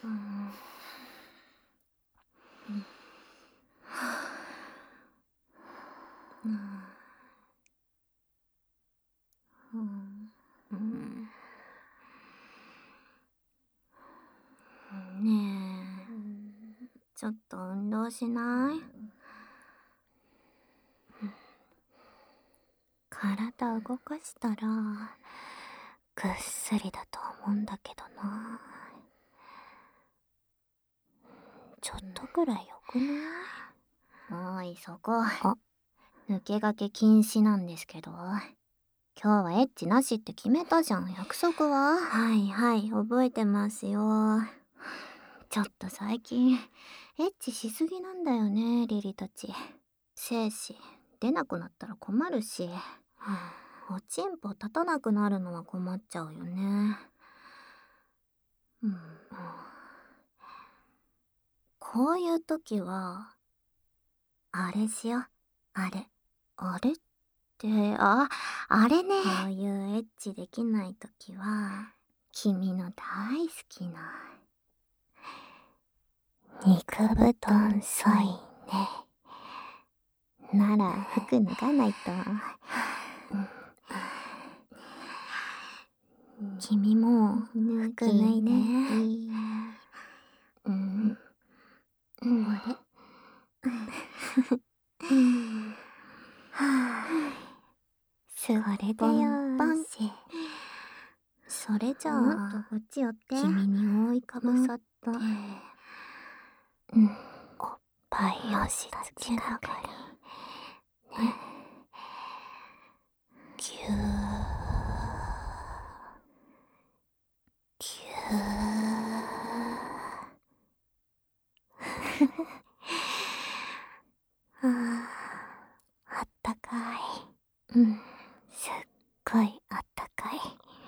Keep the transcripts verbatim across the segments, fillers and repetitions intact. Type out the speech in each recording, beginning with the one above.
うん。うん。うん。ねえ、ちょっと運動しない？体動かしたらぐっすりだと思うんだけどな。ちょっとくらいよくない？おい、そこ。あ、抜け駆け禁止なんですけど。今日はエッチなしって決めたじゃん。約束は？はいはい、覚えてますよ。ちょっと最近エッチしすぎなんだよね、リリたち。精子出なくなったら困るし、おちんぽ立たなくなるのは困っちゃうよね。うん、こういう時はあれしよう。あれ。あれって、あ、あれね。こういうエッチできない時は君の大好きな肉布団添いね。なら服脱がないと。君も服脱いで。うん。あれ？すっぽんぽん。それじゃあ、こっち寄って。君に覆いかぶさって、うん、おっぱい押し付けながらね。ぎゅーぎゅーあー、あったかい。うん、すっごいあったかい。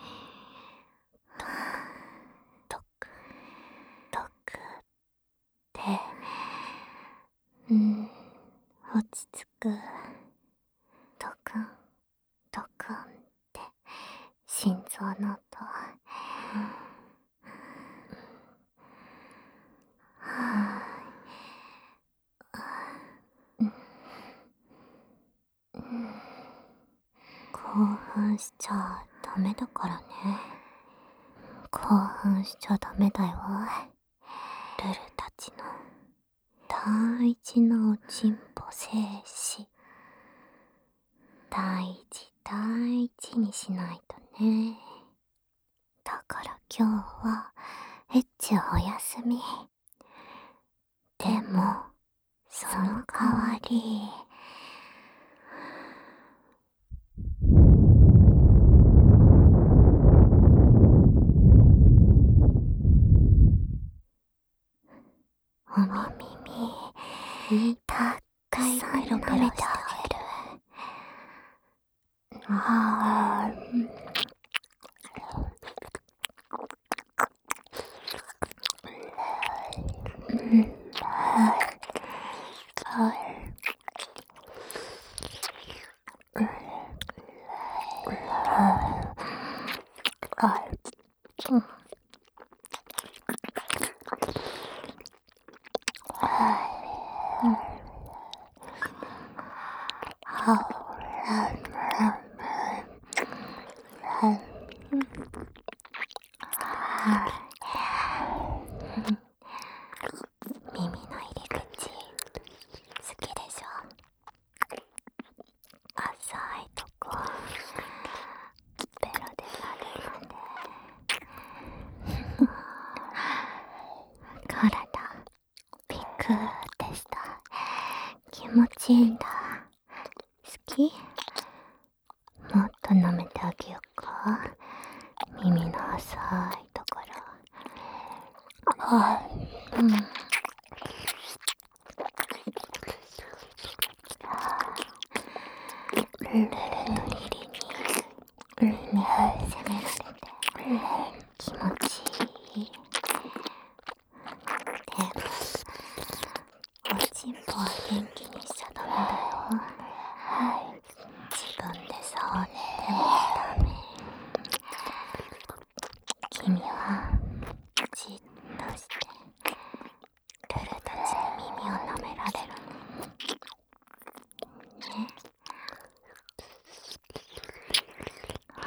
ドクドクで、うん、落ち着く。ドクンドクンって心臓の音。興奮しちゃダメだからね。興奮しちゃダメだよ。ルルたちの大事なおちんぽ精子。大事大事にしないとね。だから今日はエッチはお休み。でもその代わりお耳たっくさん舐めてあげる。あー、うん、はい。耳の入り口好きでしょ。浅いとこベロでなるまで体ピクーってした。気持ちいいんだ。好き？もっと舐めてあげようか。耳の浅いところ。あ、うん。ルルのリリにルルに攻められて気持ちいい。でもおちんぽは元気にしちゃダメだよ。自分で触ってもダメ。君はじっとして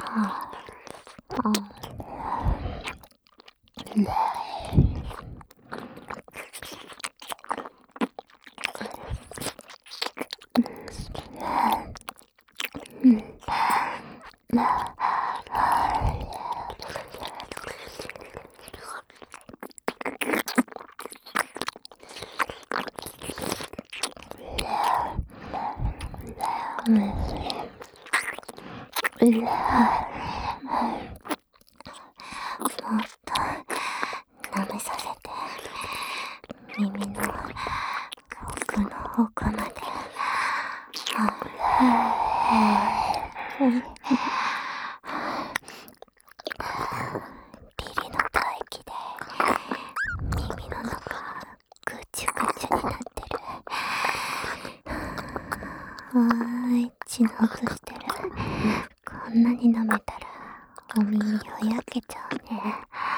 舐めさせて、耳の奥の奥まで。リリの唾液で耳の中ぐちゅぐちゅになってる。あー、エッチな音してる。こんなに舐めたらお耳を焼けちゃうね。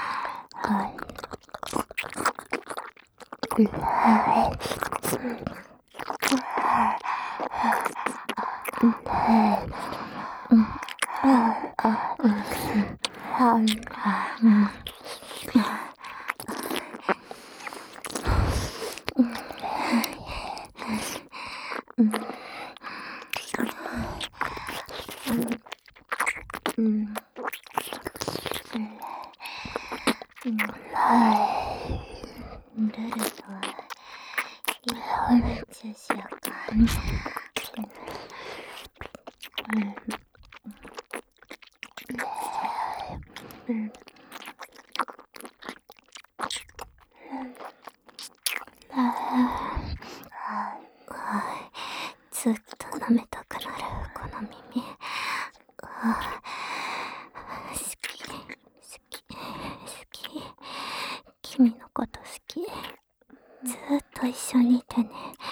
ルルとはいろいろ注しようか。ずっと舐めたくなるこの耳。好き好き好き、君のこと好き。ずっと一緒にいてね。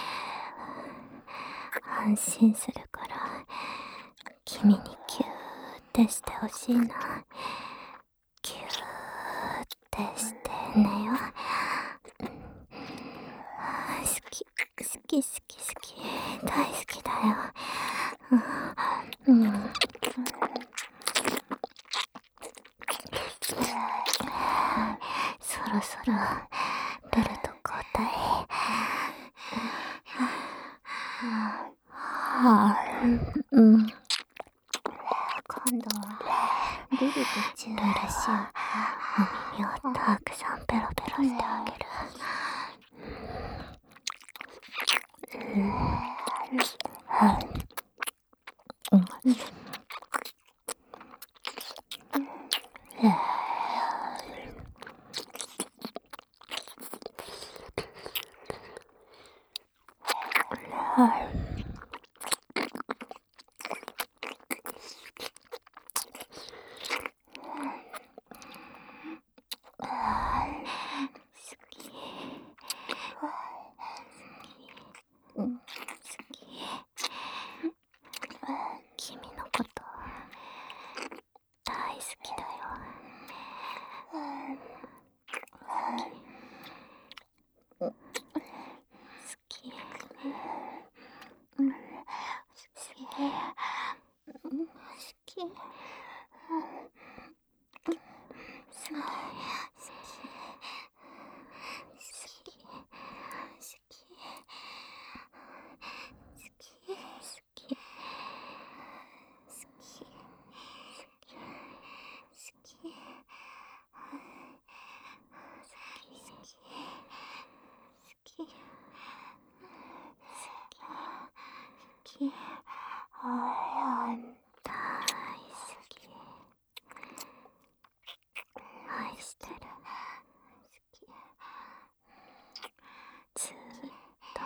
安心するから君にキューってしてほしいな。キューってしてねよ。好き好き好き好き、大好きだよ。うん、うん、そろそろルルと交代。はあ、うん、今度はルルとチュールしよう。お耳をたくさんペロペロしてあげる。うん、君のこと大好きだよ。好き好き好き。愛してる。ずっと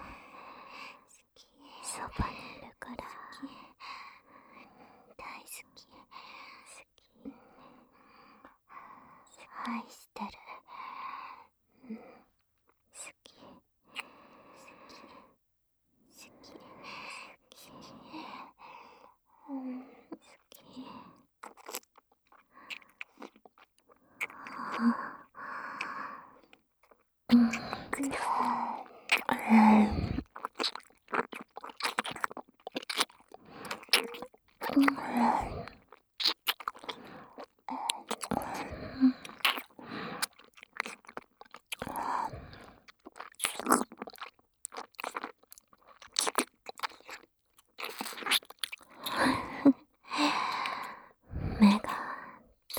そばにいるから。大好き好き、愛してる。好き好き好き好き、うん好き。うん、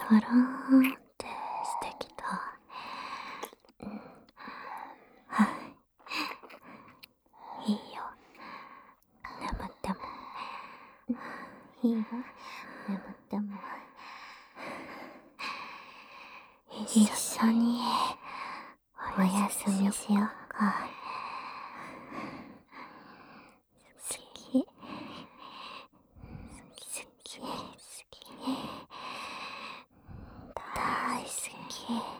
ふらーんってしてきた。はい。いいよ。眠っても。いいよ。眠っても。一緒におやすみしようか。好き。好き。好き。大好き。